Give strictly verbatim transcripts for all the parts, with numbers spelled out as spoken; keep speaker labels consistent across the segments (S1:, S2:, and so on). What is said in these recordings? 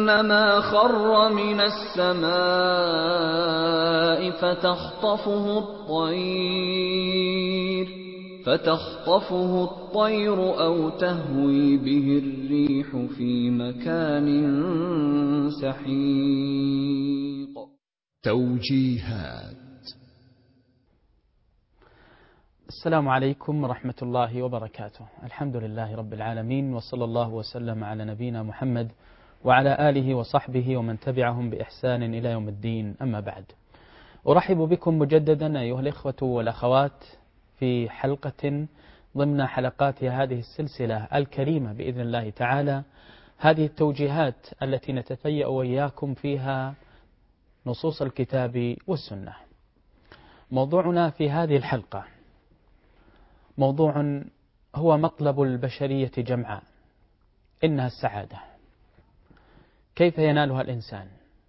S1: كأنما خر من السماء فتخطفه الطير فتخطفه الطير أو تهوي به الريح في مكان سحيق.
S2: توجيهات.
S3: السلام عليكم ورحمة الله وبركاته. الحمد لله رب العالمين، وصلى الله وسلم على نبينا محمد وعلى آله وصحبه ومن تبعهم بإحسان إلى يوم الدين. أما بعد، أرحب بكم مجددا أيها الإخوة والأخوات في حلقة ضمن حلقات هذه السلسلة الكريمة بإذن الله تعالى، هذه التوجيهات التي نتفيأ وإياكم فيها نصوص الكتاب والسنة. موضوعنا في هذه الحلقة موضوع هو مطلب البشرية جمعاء، إنها السعادة. كيف ينالها الإنسان؟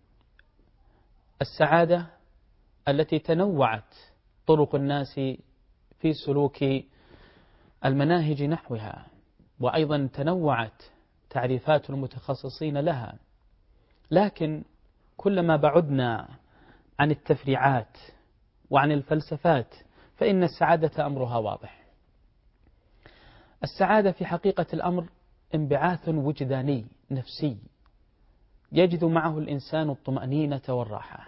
S3: السعادة التي تنوعت طرق الناس في سلوك المناهج نحوها، وأيضا تنوعت تعريفات المتخصصين لها، لكن كلما بعدنا عن التفريعات وعن الفلسفات فإن السعادة أمرها واضح. السعادة في حقيقة الأمر انبعاث وجداني نفسي يجد معه الإنسان الطمأنينة والراحة.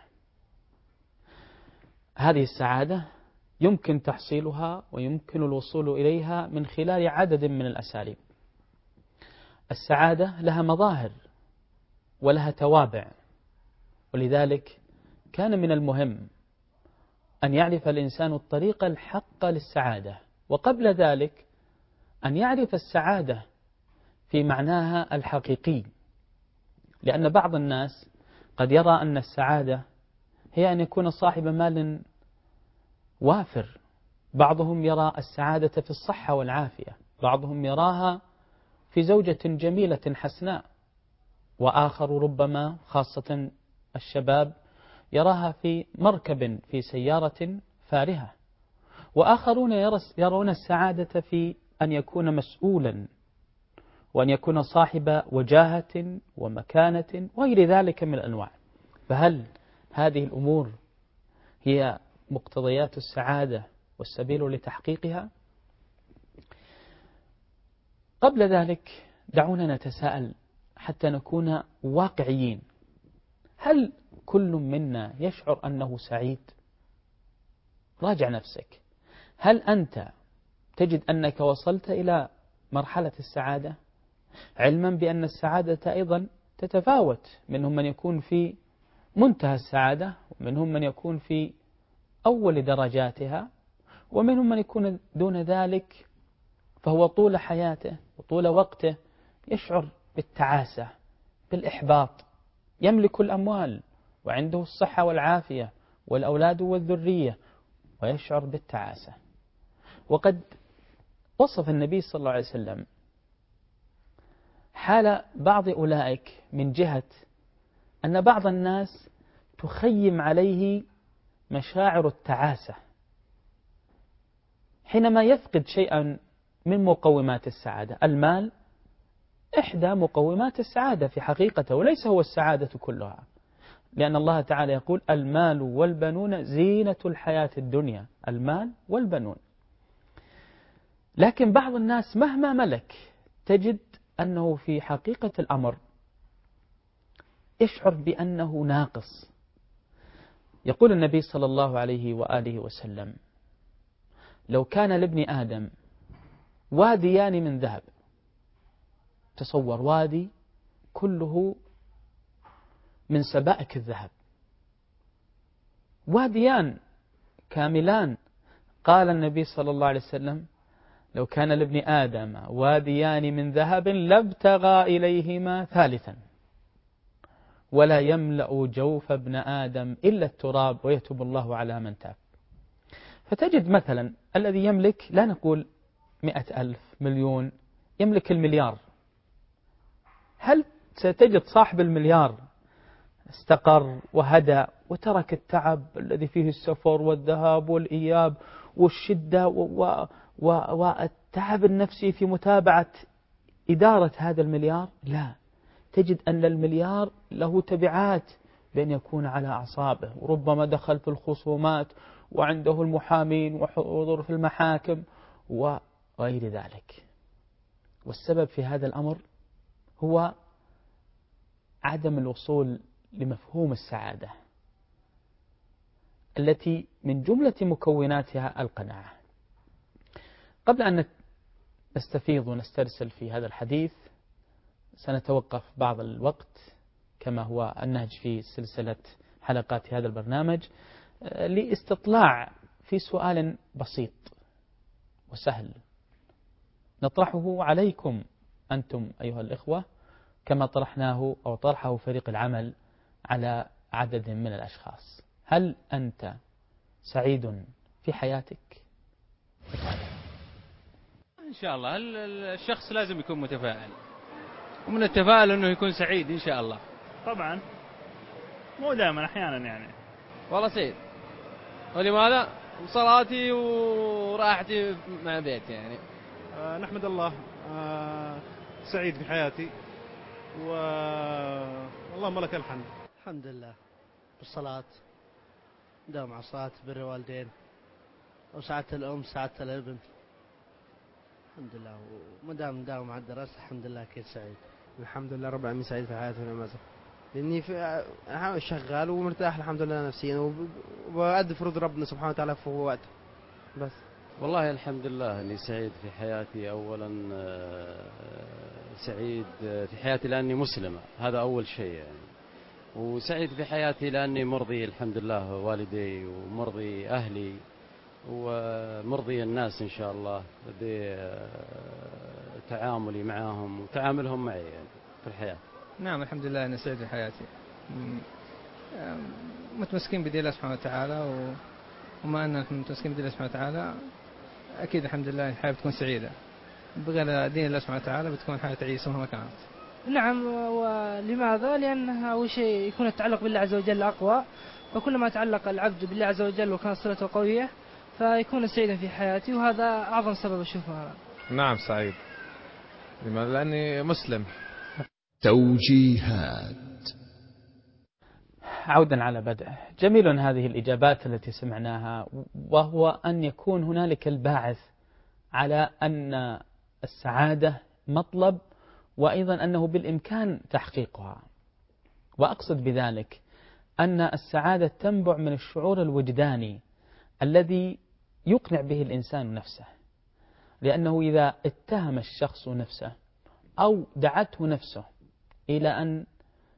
S3: هذه السعادة يمكن تحصيلها ويمكن الوصول إليها من خلال عدد من الأساليب. السعادة لها مظاهر ولها توابع، ولذلك كان من المهم أن يعرف الإنسان الطريق الحق للسعادة، وقبل ذلك أن يعرف السعادة في معناها الحقيقي، لأن بعض الناس قد يرى أن السعادة هي أن يكون صاحب مال وافر، بعضهم يرى السعادة في الصحة والعافية، بعضهم يراها في زوجة جميلة حسناء، وآخر ربما خاصة الشباب يراها في مركب في سيارة فارهة، وآخرون يرون السعادة في أن يكون مسؤولا وأن يكون صاحب وجاهة ومكانة وغير ذلك من الأنواع. فهل هذه الأمور هي مقتضيات السعادة والسبيل لتحقيقها؟ قبل ذلك دعونا نتساءل حتى نكون واقعيين. هل كل منا يشعر أنه سعيد؟ راجع نفسك. هل أنت تجد أنك وصلت إلى مرحلة السعادة؟ علما بأن السعادة أيضا تتفاوت، منهم من يكون في منتهى السعادة، ومنهم من يكون في أول درجاتها، ومنهم من يكون دون ذلك، فهو طول حياته وطول وقته يشعر بالتعاسة، بالإحباط، يملك الأموال وعنده الصحة والعافية والأولاد والذرية ويشعر بالتعاسة. وقد وصف النبي صلى الله عليه وسلم حال بعض أولئك من جهة أن بعض الناس تخيم عليه مشاعر التعاسة حينما يفقد شيئا من مقومات السعادة. المال إحدى مقومات السعادة في حقيقته، وليس هو السعادة كلها، لأن الله تعالى يقول: المال والبنون زينة الحياة الدنيا. المال والبنون. لكن بعض الناس مهما ملك تجد أنه في حقيقة الأمر يشعر بأنه ناقص. يقول النبي صلى الله عليه وآله وسلم: لو كان لابن آدم واديان من ذهب، تصور وادي كله من سبائك الذهب، واديان كاملان، قال النبي صلى الله عليه وسلم: لو كان لابن آدم واديان من ذهب لابتغى إليهما ثالثا ولا يملأ جوف ابن آدم إلا التراب ويتوب الله على من تاب. فتجد مثلا الذي يملك، لا نقول مئة ألف مليون، يملك المليار، هل ستجد صاحب المليار استقر وهدى وترك التعب الذي فيه السفر والذهاب والإياب والشدة والتعب النفسي في متابعة إدارة هذا المليار؟ لا، تجد أن المليار له تبعات بأن يكون على أعصابه، وربما دخل في الخصومات وعنده المحامين وحضور في المحاكم وغير ذلك. والسبب في هذا الأمر هو عدم الوصول لمفهوم السعادة التي من جملة مكوناتها القناعة. قبل أن نستفيض ونسترسل في هذا الحديث سنتوقف بعض الوقت كما هو النهج في سلسلة حلقات هذا البرنامج لاستطلاع في سؤال بسيط وسهل نطرحه عليكم أنتم أيها الإخوة كما طرحناه أو طرحه فريق العمل على عدد من الأشخاص. هل أنت سعيد في حياتك؟
S4: إن شاء الله الشخص لازم يكون متفائل، ومن التفاؤل أنه يكون سعيد إن شاء الله.
S5: طبعا مو دائما، أحيانا يعني.
S6: والله سعيد. ولماذا؟ صلاتي وراحتي مع بيتي يعني.
S7: آه نحمد الله. آه سعيد في حياتي والله لك الحمد.
S8: الحمد لله بالصلاة، داوم على الصلاة، بر الوالدين، وسعادة الأم، سعادة الابن، الحمد لله. وما دام داوم على الدراسة الحمد لله أكيد سعيد.
S9: الحمد لله رب العالمين، سعيد في حياتي ونعمته، لأني في شغال ومرتاح الحمد لله نفسيا، وبأدي فروض ربنا سبحانه وتعالى في وقته بس.
S10: والله الحمد لله أني سعيد في حياتي. أولا سعيد في حياتي لأني مسلم، هذا أول شيء يعني. وسعيد في حياتي لأني مرضي الحمد لله والدي، ومرضي أهلي، ومرضي الناس إن شاء الله بتعاملي معهم وتعاملهم معي يعني في الحياة.
S11: نعم الحمد لله أنا سعيد في حياتي، متمسكين بدين الله سبحانه وتعالى، وما أننا متمسكين بدين الله سبحانه وتعالى أكيد الحمد لله الحياة بتكون سعيدة. بغير دين الله سبحانه وتعالى بتكون حياة تعيسة مهما كانت.
S12: نعم. ولماذا؟ لأن أول شيء يكون التعلق بالله عز وجل أقوى، وكلما تعلق العبد بالله عز وجل وكانت صلته قوية فيكون سعيدا في حياتي، وهذا أعظم سبب أشوفه.
S13: نعم سعيد. لماذا؟ لأني مسلم.
S2: توجيهات.
S3: عودا على بدء، جميل هذه الإجابات التي سمعناها، وهو أن يكون هنالك الباعث على أن السعادة مطلب، وأيضا أنه بالإمكان تحقيقها. وأقصد بذلك أن السعادة تنبع من الشعور الوجداني الذي يقنع به الإنسان نفسه، لأنه إذا اتهم الشخص نفسه أو دعته نفسه إلى أن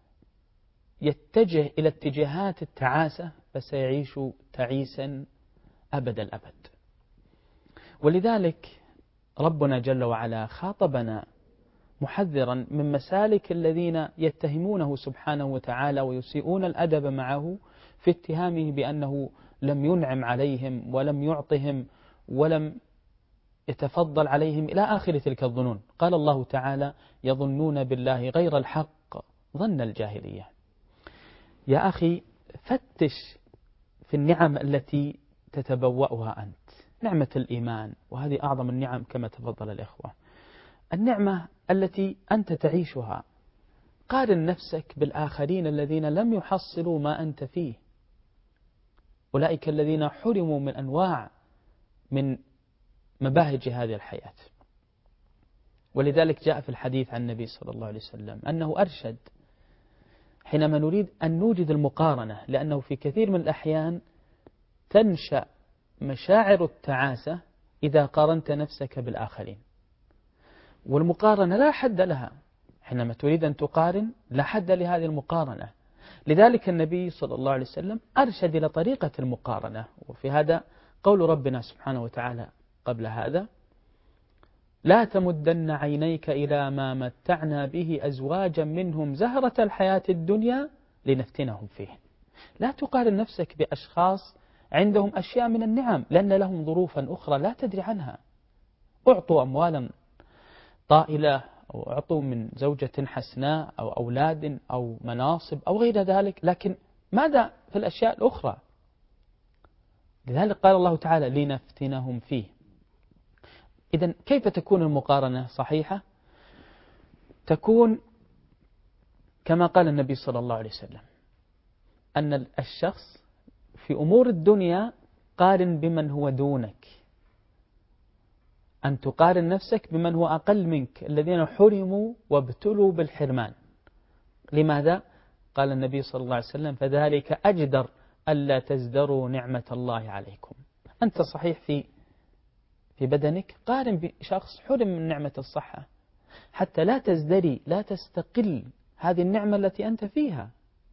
S3: يتجه إلى اتجاهات التعاسة فسيعيش تعيسا أبد الأبد. ولذلك ربنا جل وعلا خاطبنا محذرا من مسالك الذين يتهمونه سبحانه وتعالى ويسيئون الأدب معه في اتهامه بأنه لم ينعم عليهم ولم يعطهم ولم يتفضل عليهم إلى آخر تلك الظنون. قال الله تعالى: يظنون بالله غير الحق ظن الجاهلية. يا أخي فتش في النعم التي تتبوأها أنت، نعمة الإيمان، وهذه أعظم النعم كما تفضل الإخوة، النعمة التي أنت تعيشها. قارن نفسك بالآخرين الذين لم يحصلوا ما أنت فيه، أولئك الذين حرموا من أنواع من مباهج هذه الحياة. ولذلك جاء في الحديث عن النبي صلى الله عليه وسلم أنه أرشد حينما نريد أن نوجد المقارنة، لأنه في كثير من الأحيان تنشأ مشاعر التعاسة إذا قارنت نفسك بالآخرين، والمقارنة لا حد لها. حينما تريد أن تقارن لا حد لهذه المقارنة. لذلك النبي صلى الله عليه وسلم أرشد إلى طريقة المقارنة. وفي هذا قول ربنا سبحانه وتعالى قبل هذا: لا تمدن عينيك إلى ما متعنا به أزواجا منهم زهرة الحياة الدنيا لنفتنهم فيه. لا تقارن نفسك بأشخاص عندهم أشياء من النعم، لأن لهم ظروفا أخرى لا تدري عنها. أعطوا أموالا طائلة، أو أعطوا من زوجة حسناء أو أولاد أو مناصب أو غير ذلك، لكن ماذا في الأشياء الأخرى؟ لذلك قال الله تعالى: لنفتنهم فيه. إذن كيف تكون المقارنة صحيحة؟ تكون كما قال النبي صلى الله عليه وسلم أن الشخص في أمور الدنيا قارن بمن هو دونك، أن تقارن نفسك بمن هو أقل منك الذين حرموا وابتلوا بالحرمان. لماذا؟ قال النبي صلى الله عليه وسلم فذلك أجدر ألا تزدروا نعمة الله عليكم. أنت صحيح في في بدنك، قارن بشخص حرم من نعمة الصحة حتى لا تزدري، لا تستقل هذه النعمة التي أنت فيها.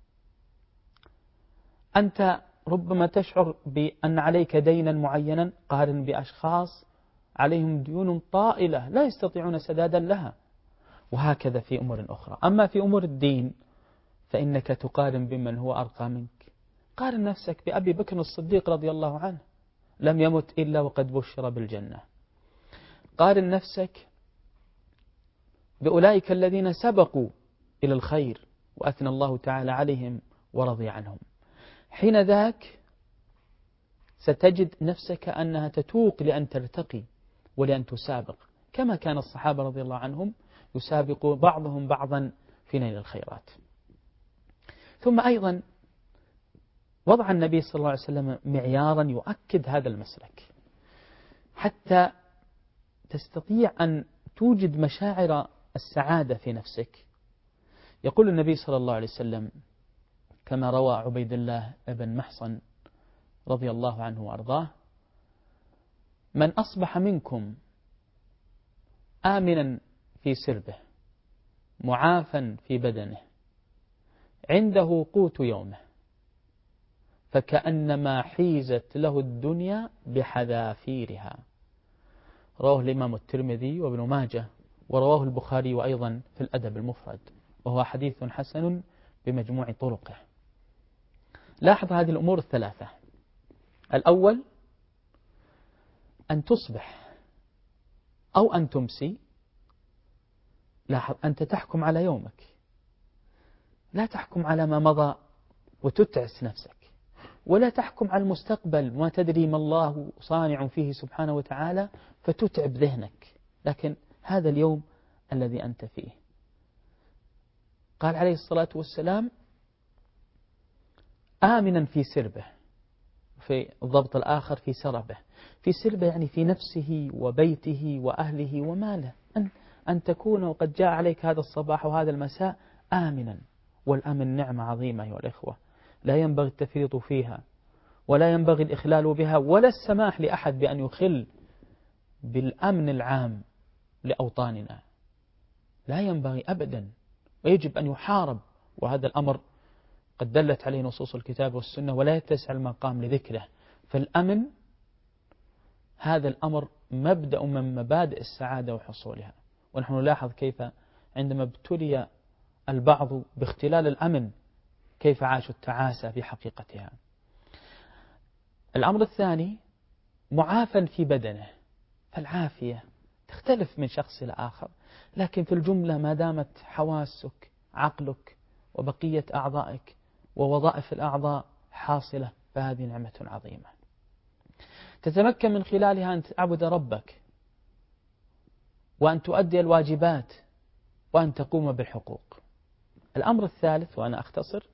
S3: أنت ربما تشعر بأن عليك دينا معينا، قارن بأشخاص عليهم ديون طائلة لا يستطيعون سدادا لها، وهكذا في أمور أخرى. أما في أمور الدين فإنك تقارن بمن هو أرقى منك. قارن نفسك بأبي بكر الصديق رضي الله عنه، لم يمت إلا وقد بشر بالجنة. قارن نفسك بأولئك الذين سبقوا إلى الخير وأثنى الله تعالى عليهم ورضي عنهم. حين ذاك ستجد نفسك أنها تتوق لأن ترتقي ولأن تسابق، كما كان الصحابة رضي الله عنهم يسابق بعضهم بعضا في نيل الخيرات. ثم أيضا وضع النبي صلى الله عليه وسلم معيارا يؤكد هذا المسلك حتى تستطيع أن توجد مشاعر السعادة في نفسك. يقول النبي صلى الله عليه وسلم كما روى عبيد الله بن محصن رضي الله عنه وأرضاه: من أصبح منكم آمنا في سربه معافا في بدنه عنده قوت يومه فكأنما حيزت له الدنيا بحذافيرها. رواه الإمام الترمذي وابن ماجه، ورواه البخاري وأيضا في الأدب المفرد، وهو حديث حسن بمجموع طرقه. لاحظ هذه الأمور الثلاثة: الأول أن تصبح أو أن تمسي. لاحظ أنت تحكم على يومك، لا تحكم على ما مضى وتتعس نفسك، ولا تحكم على المستقبل ما تدري ما الله صانع فيه سبحانه وتعالى فتتعب ذهنك، لكن هذا اليوم الذي أنت فيه. قال عليه الصلاة والسلام: آمنا في سربه، في الضبط الآخر في سربه. في سربه يعني في نفسه وبيته وأهله وماله، أن, أن تكون وقد جاء عليك هذا الصباح وهذا المساء آمنا. والأمن نعمة عظيمة أيها الإخوة، لا ينبغي التفريط فيها ولا ينبغي الإخلال بها ولا السماح لأحد بأن يخل بالأمن العام لأوطاننا، لا ينبغي أبدا، ويجب أن يحارب. وهذا الأمر قد دلت عليه نصوص الكتاب والسنة ولا يتسع المقام لذكره. فالأمن هذا الأمر مبدأ من مبادئ السعادة وحصولها. ونحن نلاحظ كيف عندما ابتلي البعض باختلال الأمن كيف عاشوا التعاسة في حقيقتها. الأمر الثاني معافا في بدنه، فالعافية تختلف من شخص إلى آخر، لكن في الجملة ما دامت حواسك عقلك وبقية أعضائك ووظائف الأعضاء حاصلة فهذه نعمة عظيمة تتمكن من خلالها أن تعبد ربك وأن تؤدي الواجبات وأن تقوم بالحقوق. الأمر الثالث وأنا أختصر،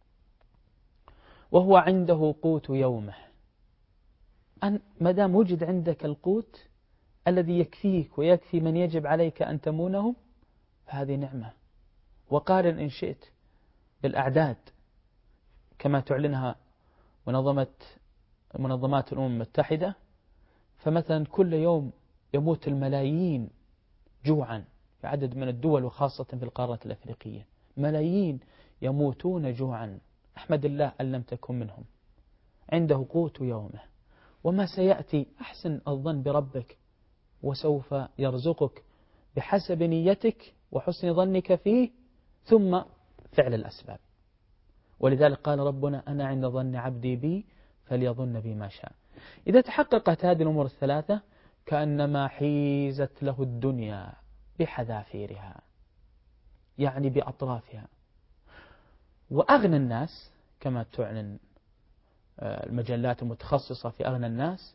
S3: وهو عنده قوت يومه. أن مدام وجد عندك القوت الذي يكفيك ويكفي من يجب عليك أن تمونه فهذه نعمة. وقارن إن شئت بالأعداد كما تعلنها منظمة منظمات الأمم المتحدة، فمثلا كل يوم يموت الملايين جوعا في عدد من الدول وخاصة في القارة الأفريقية، ملايين يموتون جوعا. أحمد الله أن لم تكن منهم. عنده قوت يومه، وما سيأتي أحسن الظن بربك وسوف يرزقك بحسب نيتك وحسن ظنك فيه ثم فعل الأسباب. ولذلك قال ربنا: أنا عند ظن عبدي بي فليظن بي ما شاء. إذا تحققت هذه الأمور الثلاثة كأنما حيزت له الدنيا بحذافيرها، يعني بأطرافها. وأغنى الناس كما تعلن المجلات المتخصصة في أغنى الناس،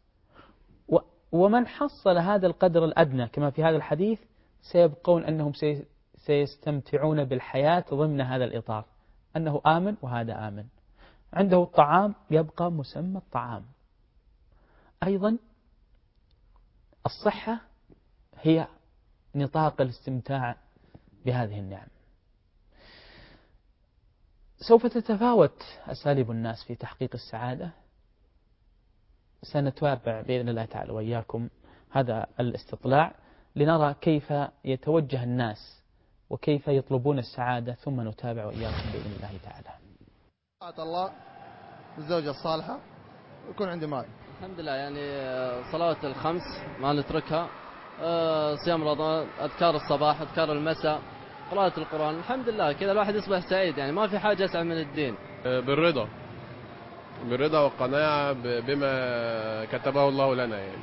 S3: ومن حصل هذا القدر الأدنى كما في هذا الحديث سيبقون أنهم سيستمتعون بالحياة ضمن هذا الإطار، أنه آمن وهذا آمن، عنده الطعام يبقى مسمى الطعام. أيضا الصحة هي نطاق الاستمتاع بهذه النعم. سوف تتفاوت أساليب الناس في تحقيق السعادة. سنتابع بإذن الله تعالى وإياكم هذا الاستطلاع لنرى كيف يتوجه الناس وكيف يطلبون السعادة، ثم نتابع وإياكم بإذن الله تعالى.
S14: طاعة الله، الزوجة الصالحة، ويكون عندي مال.
S6: الحمد لله، يعني صلوات الخمس ما نتركها، صيام رمضان، أذكار الصباح، أذكار المساء، قراءة القرآن. الحمد لله كذا الواحد يصبح سعيد، يعني ما في حاجة أسعد من الدين.
S15: بالرضا بالرضا والقناعة بما كتبه الله لنا، يعني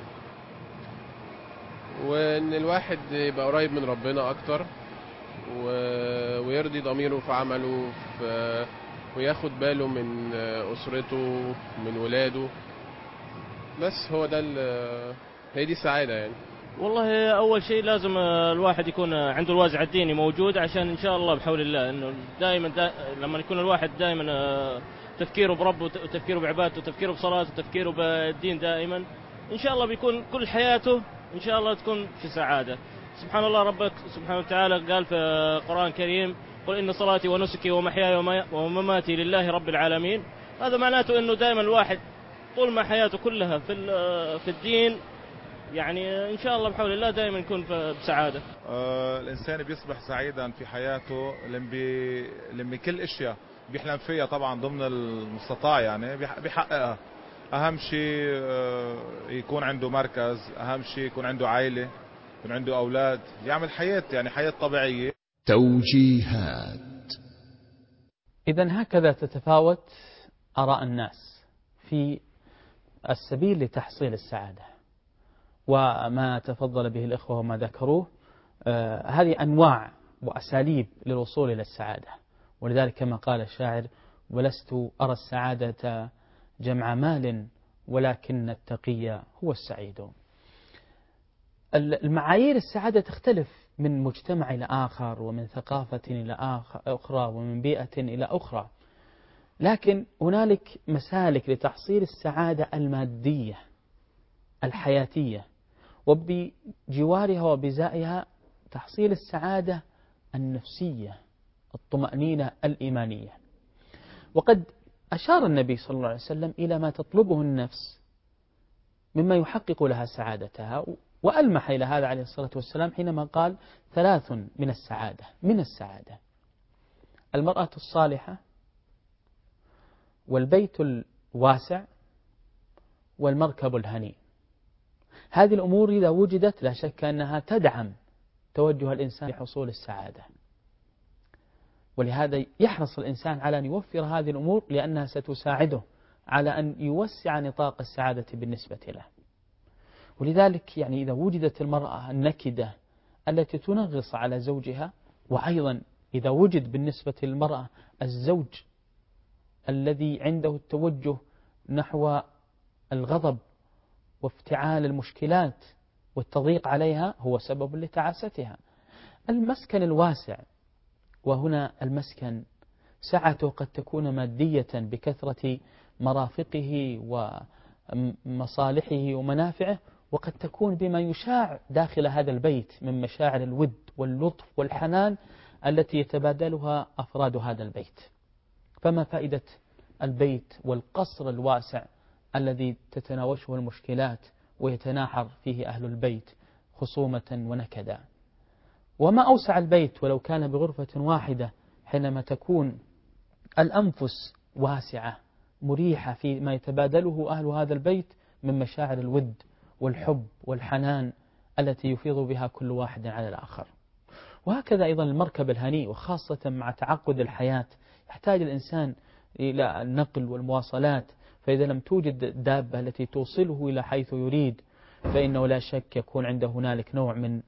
S15: وإن الواحد يبقى قريب من ربنا أكتر ويرضي ضميره في عمله في وياخد باله من أسرته من ولاده. بس هو ده هي دي السعادة يعني.
S16: والله أول شيء لازم الواحد يكون عنده الوازع الديني موجود، عشان إن شاء الله بحول الله إنه دائما دا لما يكون الواحد دائما تفكيره بربه وتفكيره بعبادته وتفكيره بصلاته وتفكيره بالدين دائما، إن شاء الله بيكون كل حياته إن شاء الله تكون في سعادة. سبحان الله، ربك سبحانه وتعالى قال في القرآن الكريم: قل إن صلاتي ونسكي ومحياي ومماتي لله رب العالمين. هذا معناته إنه دائما الواحد طول ما حياته كلها في في الدين، يعني إن شاء الله بحول الله دائما يكون بسعادة.
S17: آه الإنسان بيصبح سعيدا في حياته لما بي... لما كل إشياء بيحلم فيها طبعا ضمن المستطاع يعني بيحققها. أهم شيء آه يكون عنده مركز، أهم شيء يكون عنده عائلة، يكون عنده أولاد، يعمل حياة يعني حياة طبيعية.
S2: توجيهات.
S3: إذن هكذا تتفاوت آراء الناس في السبيل لتحصيل السعادة، وما تفضل به الإخوة وما ذكروه آه هذه أنواع وأساليب للوصول إلى السعادة. ولذلك كما قال الشاعر: ولست أرى السعادة جمع مال ولكن التقي هو السعيد. المعايير السعادة تختلف من مجتمع إلى آخر، ومن ثقافة إلى أخرى، ومن بيئة إلى أخرى، لكن هنالك مسالك لتحصيل السعادة المادية الحياتية، وبجوارها وبزائها تحصيل السعادة النفسية الطمأنينة الإيمانية. وقد أشار النبي صلى الله عليه وسلم إلى ما تطلبه النفس مما يحقق لها سعادتها، وألمح إلى هذا عليه الصلاة والسلام حينما قال: ثلاث من السعادة من السعادة المرأة الصالحة، والبيت الواسع، والمركب الهني. هذه الأمور إذا وجدت لا شك أنها تدعم توجه الإنسان لحصول السعادة، ولهذا يحرص الإنسان على أن يوفر هذه الأمور، لأنها ستساعده على أن يوسع نطاق السعادة بالنسبة له. ولذلك يعني إذا وجدت المرأة النكدة التي تنغص على زوجها، وأيضا إذا وجد بالنسبة للمرأة الزوج الذي عنده التوجه نحو الغضب وافتعال المشكلات والتضييق عليها، هو سبب لتعاستها. المسكن الواسع، وهنا المسكن سعته قد تكون مادية بكثرة مرافقه ومصالحه ومنافعه، وقد تكون بما يشاع داخل هذا البيت من مشاعر الود واللطف والحنان التي يتبادلها أفراد هذا البيت. فما فائدة البيت والقصر الواسع الذي تتناوشه المشكلات ويتناحر فيه أهل البيت خصومة ونكدا؟ وما أوسع البيت ولو كان بغرفة واحدة حينما تكون الأنفس واسعة مريحة فيما يتبادله أهل هذا البيت من مشاعر الود والحب والحنان التي يفيض بها كل واحد على الآخر. وهكذا أيضا المركب الهنيء، وخاصة مع تعقد الحياة يحتاج الإنسان إلى النقل والمواصلات، فإذا لم توجد الدابة التي توصله إلى حيث يريد فإنه لا شك يكون عنده هنالك نوع من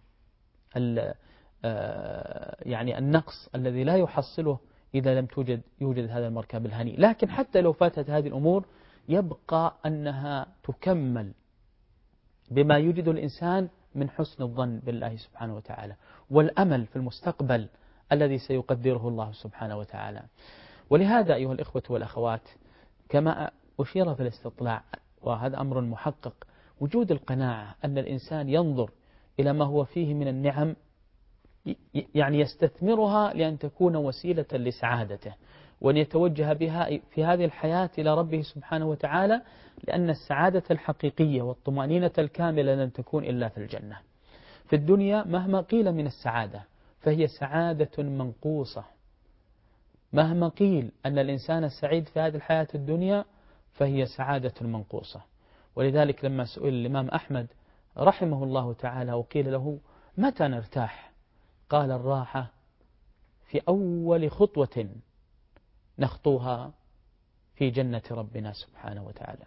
S3: يعني النقص الذي لا يحصله إذا لم توجد يوجد هذا المركب الهنيء. لكن حتى لو فاتت هذه الأمور يبقى أنها تكمل بما يوجد الإنسان من حسن الظن بالله سبحانه وتعالى، والأمل في المستقبل الذي سيقدره الله سبحانه وتعالى. ولهذا أيها الإخوة والأخوات، كما أشير في الاستطلاع، وهذا أمر محقق، وجود القناعة أن الإنسان ينظر إلى ما هو فيه من النعم، يعني يستثمرها لأن تكون وسيلة لسعادته، وأن يتوجه بها في هذه الحياة إلى ربه سبحانه وتعالى، لأن السعادة الحقيقية والطمأنينة الكاملة لن تكون إلا في الجنة. في الدنيا مهما قيل من السعادة فهي سعادة منقوصة، مهما قيل أن الإنسان السعيد في هذه الحياة الدنيا فهي سعادة منقوصة. ولذلك لما سئل الإمام أحمد رحمه الله تعالى وقيل له متى نرتاح، قال الراحة في أول خطوة نخطوها في جنة ربنا سبحانه وتعالى.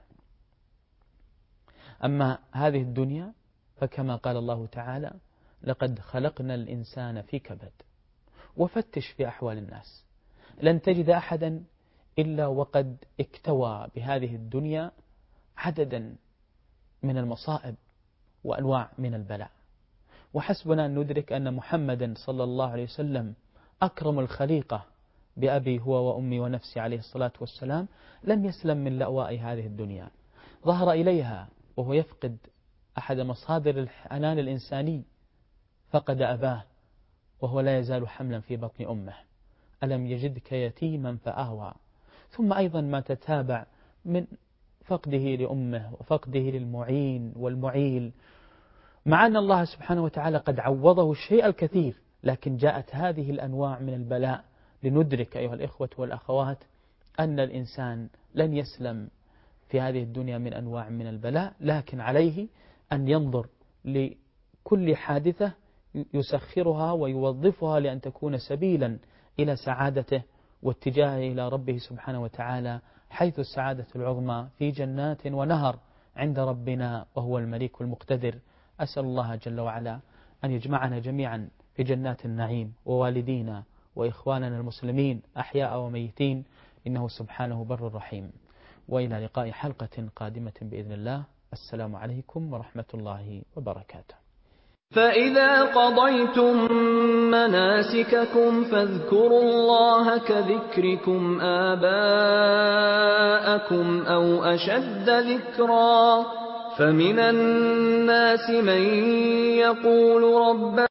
S3: أما هذه الدنيا فكما قال الله تعالى لقد خلقنا الإنسان في كبد. وفتش في أحوال الناس لن تجد أحدا إلا وقد اكتوى بهذه الدنيا عددا من المصائب وأنواع من البلاء. وحسبنا أن ندرك أن محمدا صلى الله عليه وسلم أكرم الخليقة بأبي هو وأمي ونفسي عليه الصلاة والسلام لم يسلم من لأواء هذه الدنيا، ظهر إليها وهو يفقد أحد مصادر الحنان الإنساني، فقد أباه وهو لا يزال حملا في بطن أمه، ألم يجدك يتيما فآوى. ثم أيضا ما تتابع من فقده لأمه وفقده للمعين والمعيل، مع أن الله سبحانه وتعالى قد عوضه الشيء الكثير، لكن جاءت هذه الأنواع من البلاء لندرك أيها الإخوة والأخوات أن الإنسان لن يسلم في هذه الدنيا من أنواع من البلاء، لكن عليه أن ينظر لكل حادثة يسخرها ويوظفها لأن تكون سبيلا إلى سعادته واتجاهه إلى ربه سبحانه وتعالى، حيث السعادة العظمى في جنات ونهر عند ربنا وهو الملك المقتدر. أسأل الله جل وعلا أن يجمعنا جميعا في جنات النعيم، ووالدينا وإخواننا المسلمين أحياء وميتين، إنه سبحانه بر رحيم. وإلى لقاء حلقة قادمة بإذن الله. السلام عليكم ورحمة الله وبركاته.
S1: فإذا قضيتم مناسككم فاذكروا الله كذكركم آباءكم أو أشد ذكرا، فمن الناس من يقول ربنا